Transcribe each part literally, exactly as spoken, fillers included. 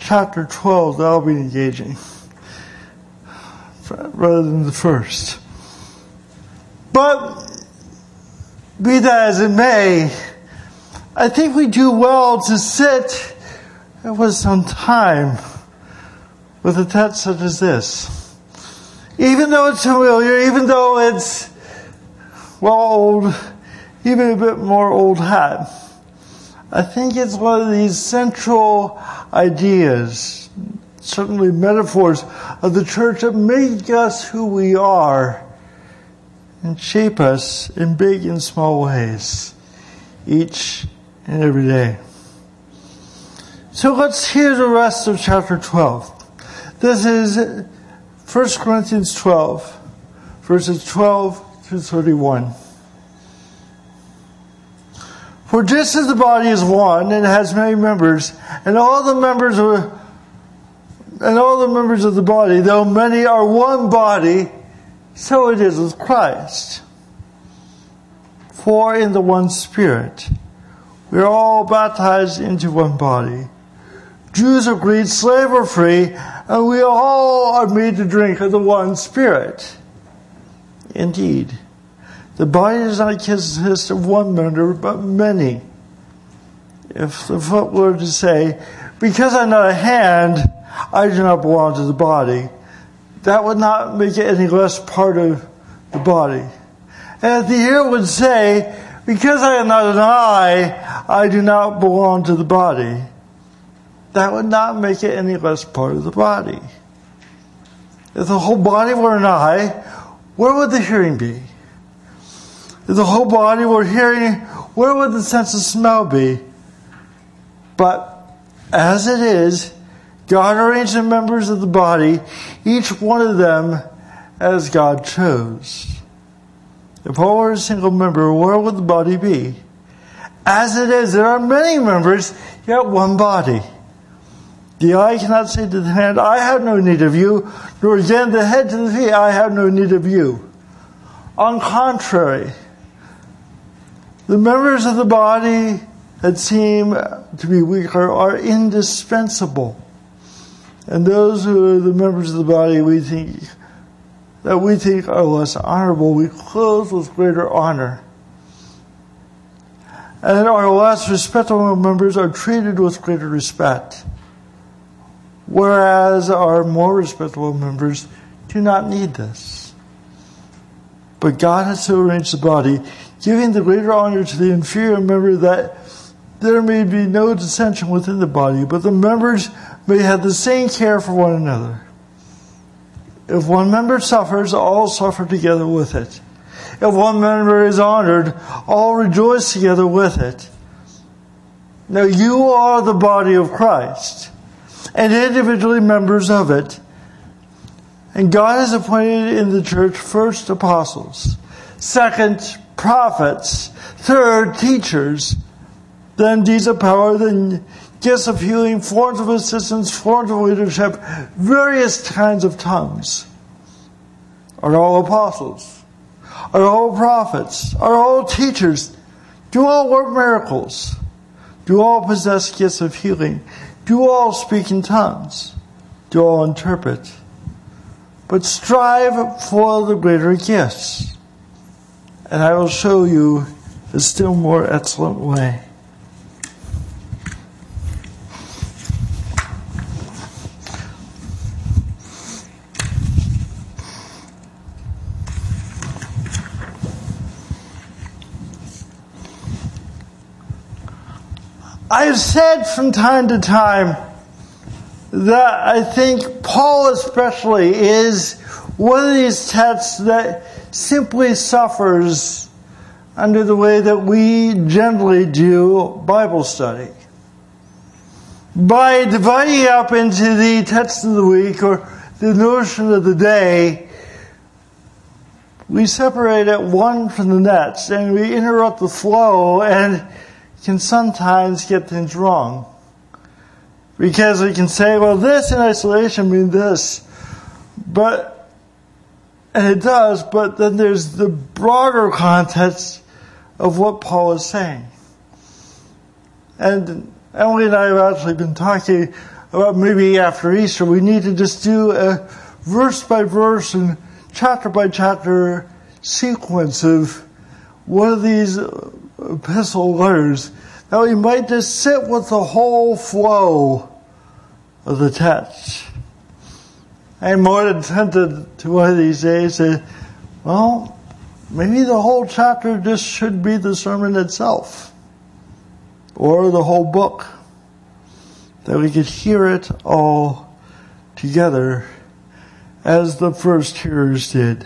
chapter twelve that I'll be engaging, rather than the first. But, be that as it may, I think we do well to sit with some time with a text such as this. Even though it's familiar, even though it's, well, old, even a bit more old hat, I think it's one of these central ideas, certainly metaphors of the church that make us who we are and shape us in big and small ways, each and every day. So let's hear the rest of chapter twelve. This is First Corinthians twelve, verses twelve through thirty-one. For just as the body is one and has many members, and all the members of and all the members of the body, though many, are one body, so it is with Christ. For in the one Spirit we are all baptized into one body, Jews or Greeks, slave or free, and we all are made to drink of the one Spirit. Indeed, the body does not consist of one member, but many. If the foot were to say, because I'm not a hand, I do not belong to the body, that would not make it any less part of the body. And if the ear would say, because I am not an eye, I do not belong to the body, that would not make it any less part of the body. If the whole body were an eye, where would the hearing be? If the whole body were hearing, where would the sense of smell be? But as it is, God arranged the members of the body, each one of them as God chose. If all were a single member, where would the body be? As it is, there are many members, yet one body. The eye cannot say to the hand, I have no need of you, nor again the head to the feet, I have no need of you. On the contrary, the members of the body that seem to be weaker are indispensable. And those who are the members of the body we think that we think are less honorable, we clothe with greater honor. And our less respectable members are treated with greater respect, whereas our more respectable members do not need this. But God has so arranged the body, giving the greater honor to the inferior member, that there may be no dissension within the body, but the members may have the same care for one another. If one member suffers, all suffer together with it. If one member is honored, all rejoice together with it. Now you are the body of Christ, and individually members of it. And God has appointed in the church first apostles, second prophets, third teachers, then deeds of power, then gifts of healing, forms of assistance, forms of leadership, various kinds of tongues. Are all apostles? Are all prophets? Are all teachers? Do all work miracles? Do all possess gifts of healing? Do all speak in tongues? Do all interpret? But strive for the greater gifts, and I will show you a still more excellent way. I have said from time to time that I think Paul especially is one of these texts that simply suffers under the way that we generally do Bible study. By dividing it up into the text of the week or the notion of the day, we separate it one from the next and we interrupt the flow and can sometimes get things wrong. Because we can say, well, this in isolation means this. But, and it does, but then there's the broader context of what Paul is saying. And Emily and I have actually been talking about maybe after Easter, we need to just do a verse by verse and chapter by chapter sequence of one of these epistle letters, that we might just sit with the whole flow of the text. I'm more than tempted to one of these days say, well, maybe the whole chapter just should be the sermon itself, or the whole book, that we could hear it all together as the first hearers did.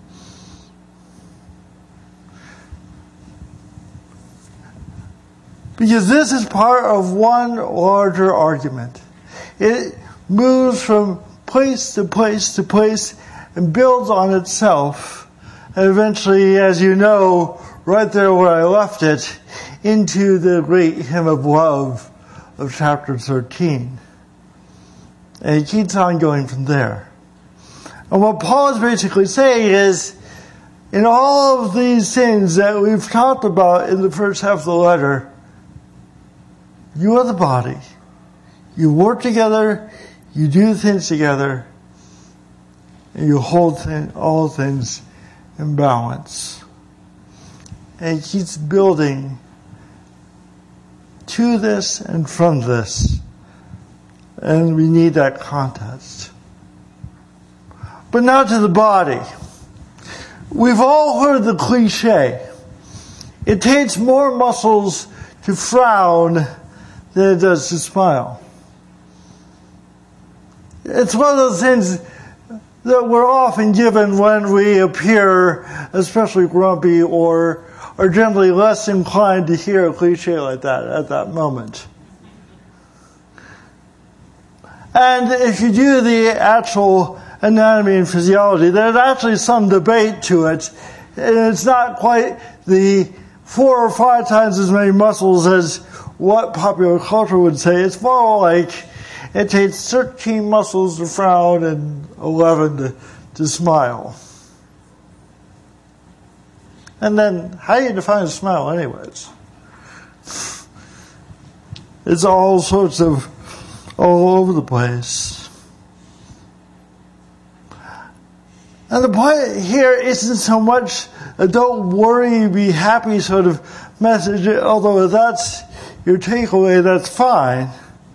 Because this is part of one larger argument. It moves from place to place to place and builds on itself. And eventually, as you know, right there where I left it, into the great hymn of love of chapter thirteen. And it keeps on going from there. And what Paul is basically saying is, in all of these things that we've talked about in the first half of the letter, you are the body. You work together, you do things together, and you hold th- all things in balance. And it keeps building to this and from this. And we need that context. But now to the body. We've all heard the cliche. It takes more muscles to frown than it does to smile. It's one of those things that we're often given when we appear especially grumpy or are generally less inclined to hear a cliche like that at that moment. And if you do the actual anatomy and physiology, there's actually some debate to it. And it's not quite the four or five times as many muscles as what popular culture would say. It's more like it takes thirteen muscles to frown and eleven to, to smile. And then, how do you define a smile anyways? It's all sorts of, all over the place. And the point here isn't so much a don't worry, be happy sort of message, although if that's your takeaway, that's fine.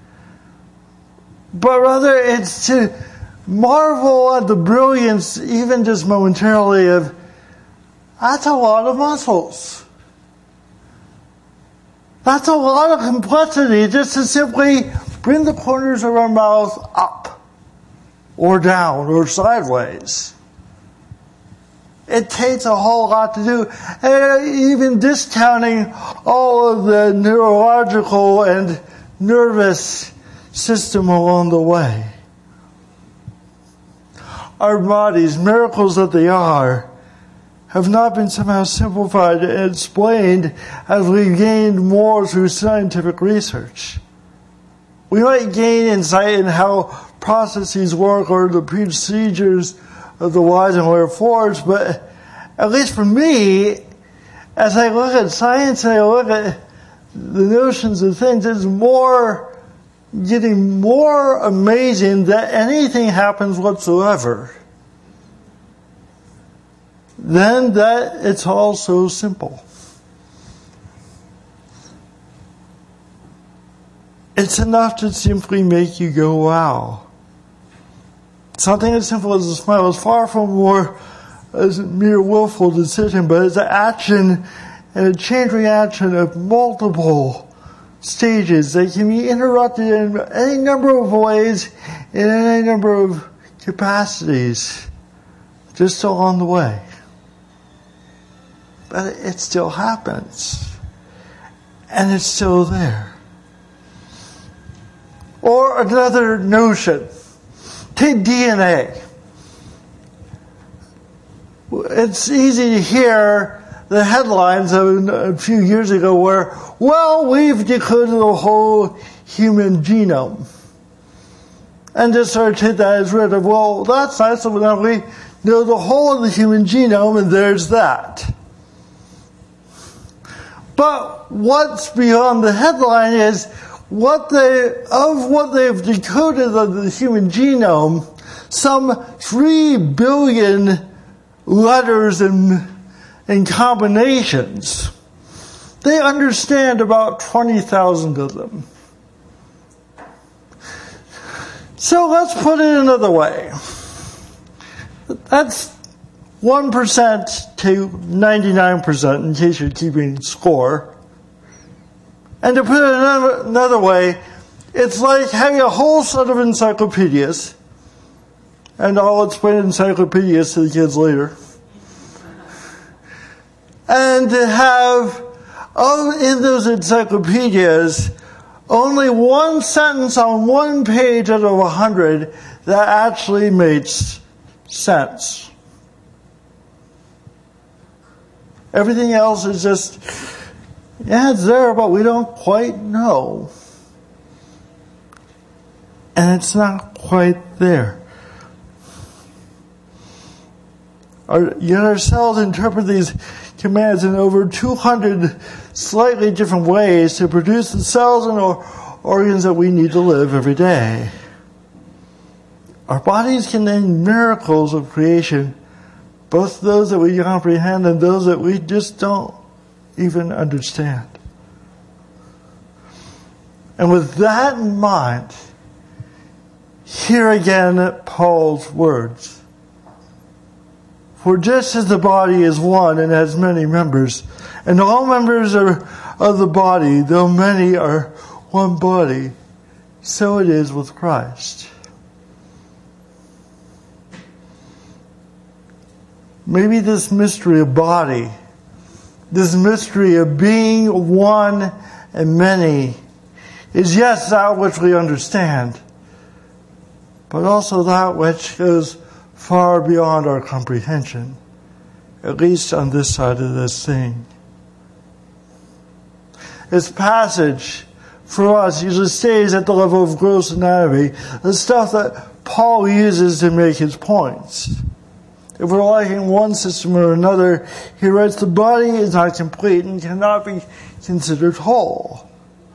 But rather it's to marvel at the brilliance, even just momentarily, of that's a lot of muscles. That's a lot of complexity just to simply bring the corners of our mouth up or down or sideways. It takes a whole lot to do. And even discounting all of the neurological and nervous system along the way. Our bodies, miracles that they are, have not been somehow simplified and explained as we've gained more through scientific research. We might gain insight in how processes work or the procedures of the whys and wherefores, but at least for me, as I look at science and I look at the notions of things, it's more, getting more amazing that anything happens whatsoever. Then that it's all so simple. It's enough to simply make you go, wow. Something as simple as a smile is far from more as a mere willful decision, but it's an action and a chain reaction of multiple stages that can be interrupted in any number of ways, in any number of capacities, just along the way. But it still happens. And it's still there. Or another notion. Take D N A. It's easy to hear the headlines of a few years ago where, well, we've decoded the whole human genome. And just sort of take that as read of, well, that's nice, so now we know the whole of the human genome, and there's that. But what's beyond the headline is, what they, of what they've decoded of the human genome, some three billion letters and, and combinations, they understand about twenty thousand of them. So let's put it another way. That's one percent to ninety-nine percent, in case you're keeping score. And to put it another way, it's like having a whole set of encyclopedias, and I'll explain encyclopedias to the kids later, and to have, oh, in those encyclopedias, only one sentence on one page out of a hundred that actually makes sense. Everything else is just, yeah, it's there, but we don't quite know. And it's not quite there. Our, yet our cells interpret these commands in over two hundred slightly different ways to produce the cells and organs that we need to live every day. Our bodies contain miracles of creation, both those that we comprehend and those that we just don't even understand. And with that in mind, hear again Paul's words. For just as the body is one and has many members, and all members are of the body, though many are one body, so it is with Christ. Maybe this mystery of body, this mystery of being one and many, is yes, that which we understand, but also that which goes far beyond our comprehension, at least on this side of this thing. This passage, for us, usually stays at the level of gross anatomy, the stuff that Paul uses to make his points. If we're liking one system or another, he writes, the body is not complete and cannot be considered whole.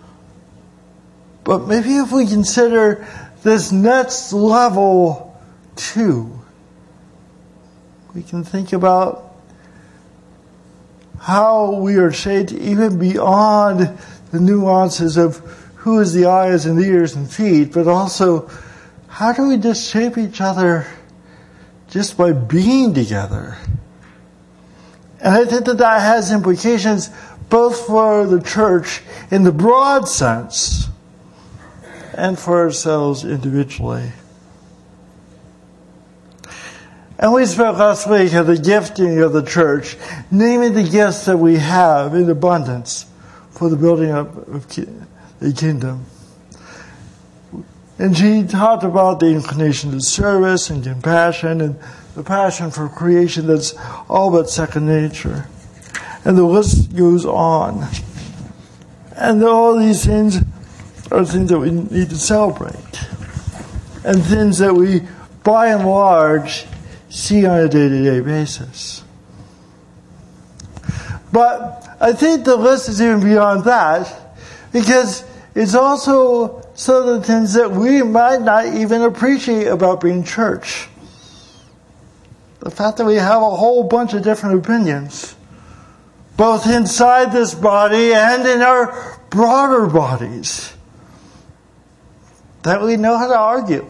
But maybe if we consider this next level too, we can think about how we are shaped even beyond the nuances of who is the eyes and the ears and feet, but also how do we just shape each other just by being together? And I think that that has implications both for the church in the broad sense and for ourselves individually. And we spoke last week of the gifting of the church, naming the gifts that we have in abundance for the building up of the kingdom. And she talked about the inclination to service and compassion and the passion for creation that's all but second nature. And the list goes on. And all these things are things that we need to celebrate. And things that we, by and large, see on a day-to-day basis. But I think the list is even beyond that, because it's also some of the things that we might not even appreciate about being church. The fact that we have a whole bunch of different opinions, both inside this body and in our broader bodies, that we know how to argue,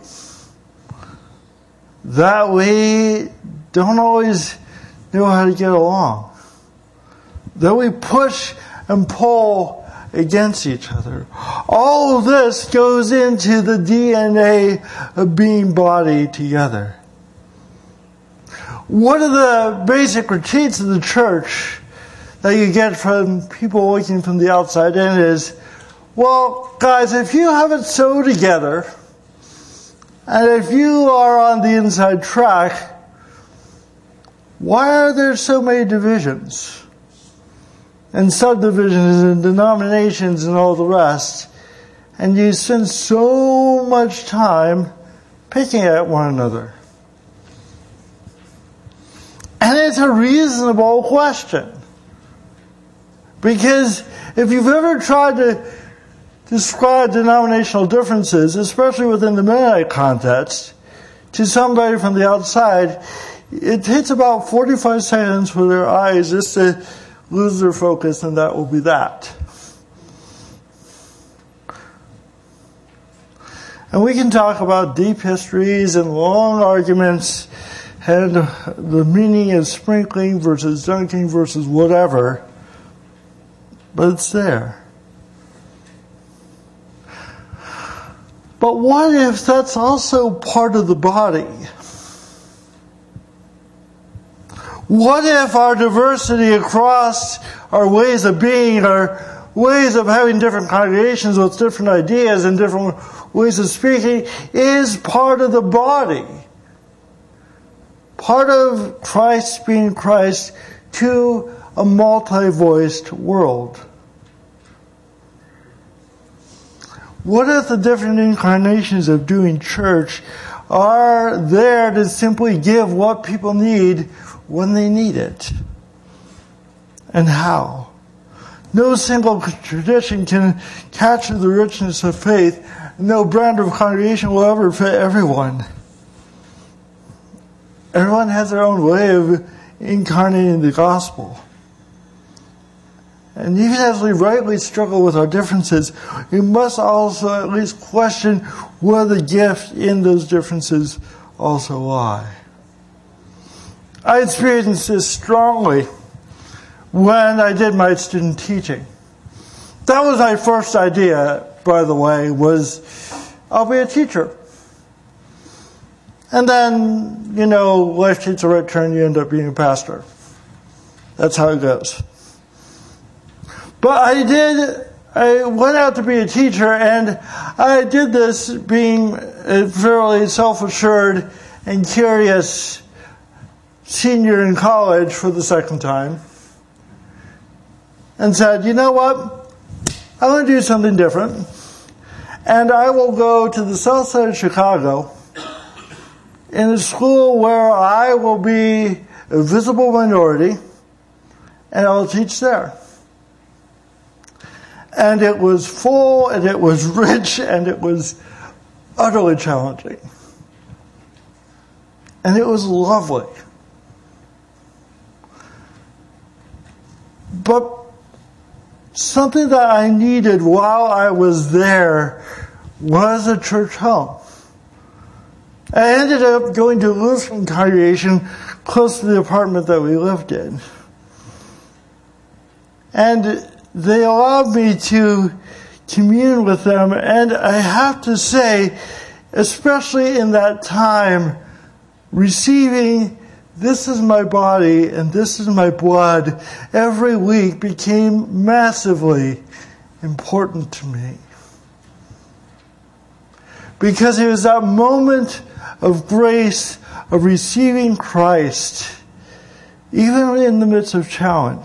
that we don't always know how to get along, that we push and pull against each other. All of this goes into the D N A of being body together. One of the basic critiques of the church that you get from people looking from the outside in is, well, guys, if you have it so together, and if you are on the inside track, why are there so many divisions and subdivisions and denominations and all the rest? And you spend so much time picking at one another. And it's a reasonable question. Because if you've ever tried to describe denominational differences, especially within the Mennonite context, to somebody from the outside, it takes about forty-five seconds for their eyes just to lose their focus, and that will be that. And we can talk about deep histories and long arguments and the meaning of sprinkling versus dunking versus whatever, but it's there. But what if that's also part of the body? What if our diversity across our ways of being, our ways of having different congregations with different ideas and different ways of speaking is part of the body? Part of Christ being Christ to a multi-voiced world. What if the different incarnations of doing church are there to simply give what people need when they need it? And how? No single tradition can capture the richness of faith. No brand of congregation will ever fit everyone. Everyone has their own way of incarnating the gospel. And even as we rightly struggle with our differences, we must also at least question where the gift in those differences also lie. I experienced this strongly when I did my student teaching. That was my first idea, by the way, was I'll be a teacher. And then, you know, life takes a right turn, you end up being a pastor. That's how it goes. But I did, I went out to be a teacher, and I did this being a fairly self-assured and curious senior in college for the second time. And said, you know what? I'm going to do something different. And I will go to the south side of Chicago in a school where I will be a visible minority, and I will teach there. And it was full, and it was rich, and it was utterly challenging. And it was lovely. But something that I needed while I was there was a church home. I ended up going to a Lutheran congregation close to the apartment that we lived in. And they allowed me to commune with them. And I have to say, especially in that time, receiving this is my body and this is my blood every week became massively important to me. Because it was that moment of grace, of receiving Christ, even in the midst of challenge,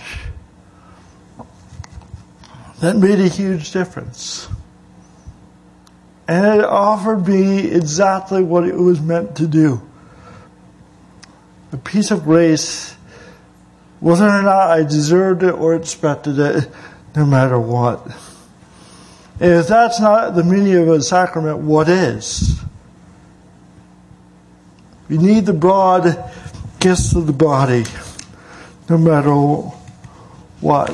that made a huge difference. And it offered me exactly what it was meant to do. A piece of grace, whether or not I deserved it or expected it, no matter what. And if that's not the meaning of a sacrament, what is? We need the broad gifts of the body, no matter what.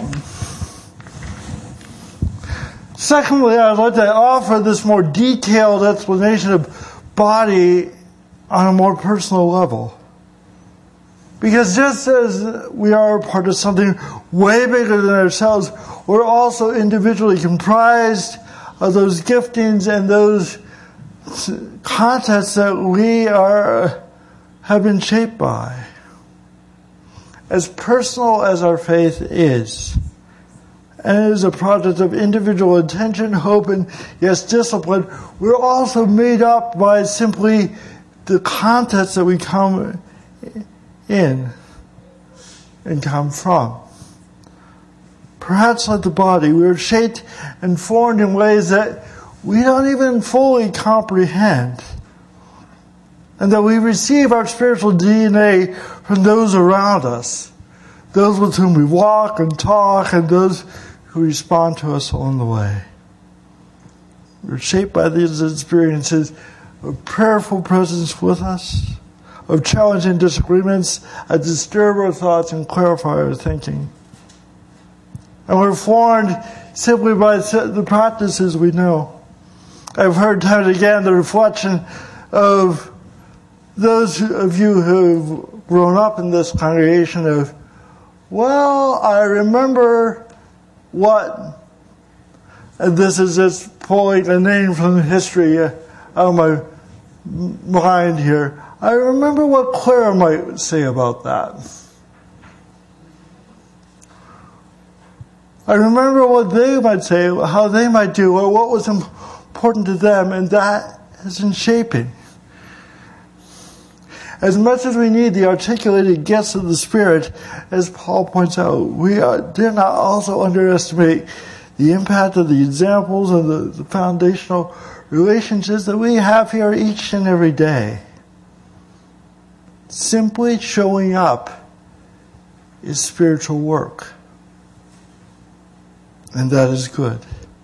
Secondly, I'd like to offer this more detailed explanation of body on a more personal level. Because just as we are part of something way bigger than ourselves, we're also individually comprised of those giftings and those contexts that we are have been shaped by. As personal as our faith is, and it is a product of individual intention, hope, and yes, discipline, we're also made up by simply the context that we come in and come from. Perhaps like the body, we are shaped and formed in ways that we don't even fully comprehend, and that we receive our spiritual D N A from those around us, those with whom we walk and talk, and those who respond to us along the way. We're shaped by these experiences of prayerful presence with us, of challenging disagreements that disturb our thoughts and clarify our thinking. And we're formed simply by the practices we know. I've heard time and again the reflection of those of you who have grown up in this congregation of, well, I remember what, and this is just pulling a name from history out of my mind here. I remember what Claire might say about that. I remember what they might say, how they might do, or what was important to them, and that is in shaping. As much as we need the articulated gifts of the Spirit, as Paul points out, we are, dare not also underestimate the impact of the examples of the, the foundational relationships that we have here each and every day. Simply showing up is spiritual work. And that is good.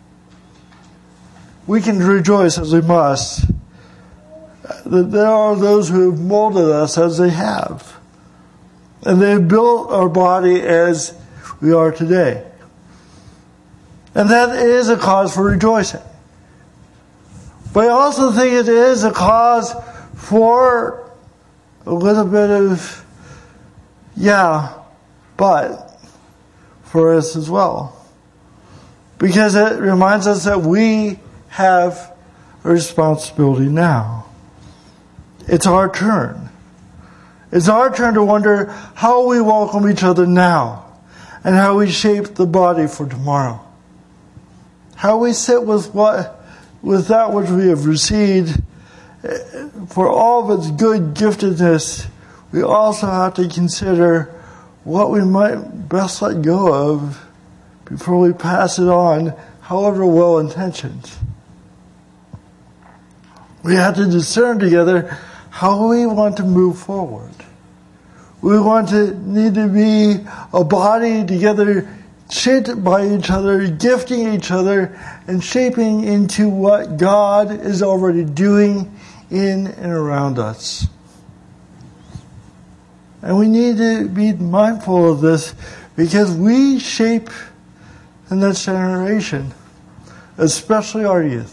We can rejoice as we must that there are those who have molded us as they have. And they have built our body as we are today. And that is a cause for rejoicing. But I also think it is a cause for a little bit of, yeah, but for us as well. Because it reminds us that we have a responsibility now. It's our turn. It's our turn to wonder how we welcome each other now and how we shape the body for tomorrow. How we sit with what, with that which we have received. For all of its good giftedness, we also have to consider what we might best let go of before we pass it on, however well-intentioned. We have to discern together how we want to move forward. We want to need to be a body together, shaped by each other, gifting each other, and shaping into what God is already doing in and around us. And we need to be mindful of this because we shape the next generation, especially our youth.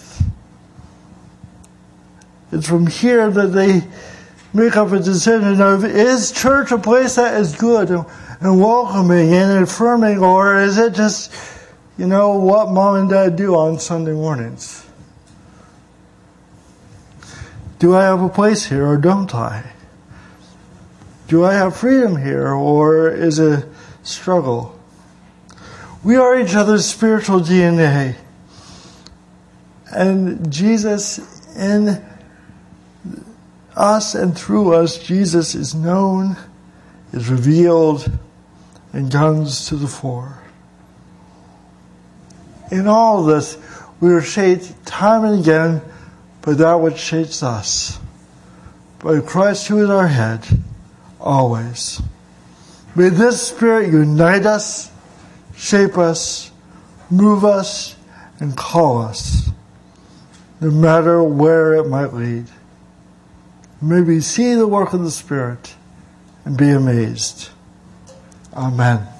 It's from here that they make up a decision of, is church a place that is good and welcoming and affirming, or is it just, you know, what mom and dad do on Sunday mornings? Do I have a place here or don't I? Do I have freedom here or is it a struggle? We are each other's spiritual D N A. And Jesus in us and through us, Jesus is known, is revealed, and comes to the fore. In all of this, we are shaped time and again by that which shapes us, by Christ who is our head, always. May this Spirit unite us, shape us, move us, and call us, no matter where it might lead. May we see the work of the Spirit and be amazed. Amen.